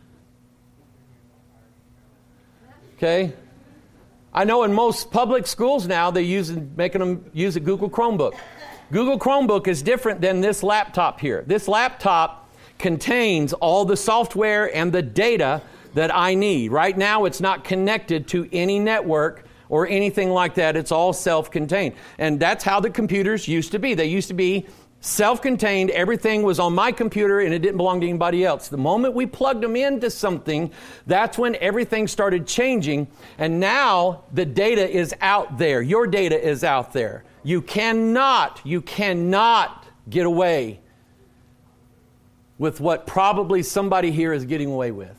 Speaker 2: Okay. I know in most public schools now making them use a Google Chromebook. Google Chromebook is different than this laptop here. This laptop contains all the software and the data that I need. Right now it's not connected to any network or anything like that. It's all self-contained. And that's how the computers used to be. They used to be self-contained. Everything was on my computer and it didn't belong to anybody else. The moment we plugged them into something, that's when everything started changing. And now the data is out there. Your data is out there. You cannot get away with what probably somebody here is getting away with.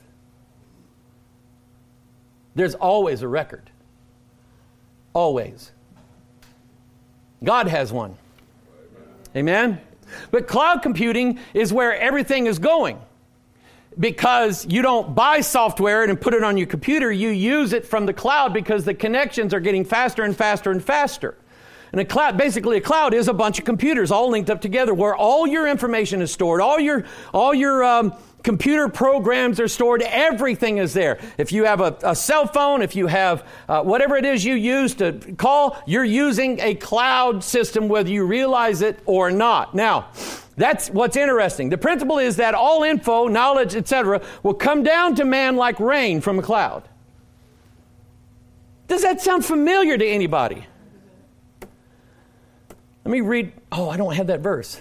Speaker 2: There's always a record. Always. God has one. Amen? But cloud computing is where everything is going. Because you don't buy software and put it on your computer, you use it from the cloud because the connections are getting faster and faster and faster. And a cloud is a bunch of computers all linked up together where all your information is stored, all your computer programs are stored, everything is there. If you have a cell phone, if you have whatever it is you use to call, you're using a cloud system whether you realize it or not. Now, that's what's interesting. The principle is that all info, knowledge, etc. will come down to man like rain from a cloud. Does that sound familiar to anybody? Let me read. Oh, I don't have that verse.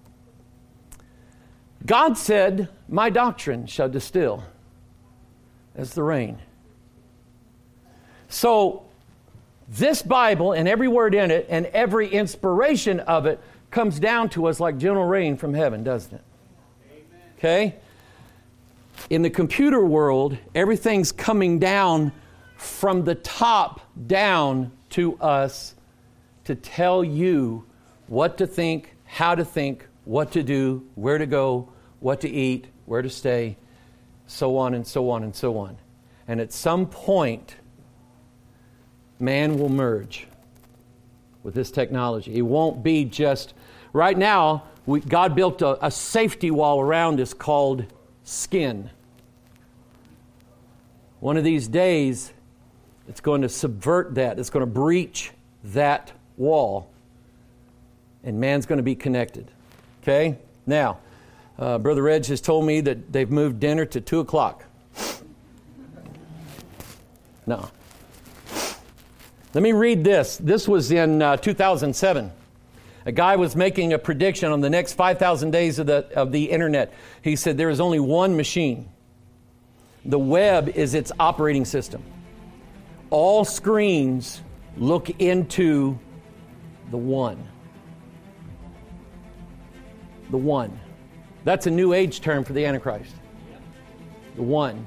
Speaker 2: God said, my doctrine shall distill as the rain. So this Bible and every word in it and every inspiration of it comes down to us like gentle rain from heaven, doesn't it? Amen. Okay? In the computer world, everything's coming down from the top down to us to tell you what to think, how to think, what to do, where to go, what to eat, where to stay, so on and so on and so on. And at some point, man will merge with this technology. It won't be just... Right now, God built a safety wall around us called skin. One of these days, it's going to subvert that. It's going to breach that wall. And man's going to be connected. Okay? Now, Brother Reg has told me that they've moved dinner to 2 o'clock. No. Let me read this. This was in 2007. A guy was making a prediction on the next 5,000 days of the internet. He said there is only one machine. The web is its operating system. All screens look into the one. The one. That's a new age term for the Antichrist. The one.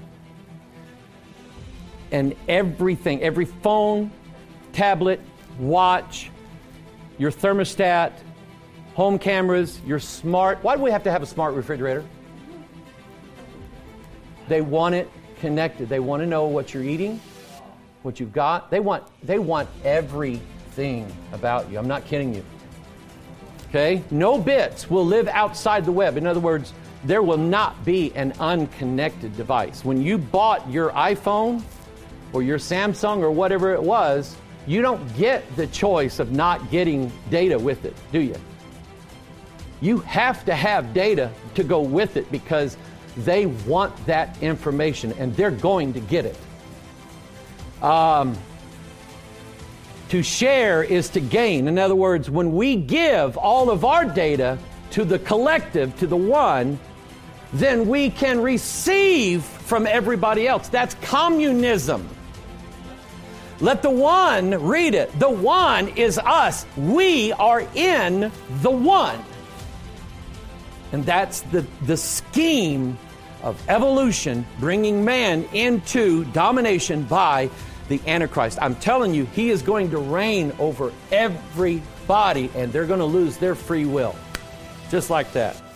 Speaker 2: And everything, every phone, tablet, watch, your thermostat, home cameras, your smart... Why do we have to have a smart refrigerator? They want it connected. They want to know what you're eating, what you've got. They want everything about you. I'm not kidding you. Okay? No bits will live outside the web. In other words, there will not be an unconnected device. When you bought your iPhone or your Samsung or whatever it was, you don't get the choice of not getting data with it, do you? You have to have data to go with it because they want that information and they're going to get it. To share is to gain. In other words, when we give all of our data to the collective, to the one, then we can receive from everybody else. That's communism. Let the one read it. The one is us. We are in the one. And that's the scheme of evolution, bringing man into domination by the Antichrist. I'm telling you, he is going to reign over everybody, and they're going to lose their free will. Just like that.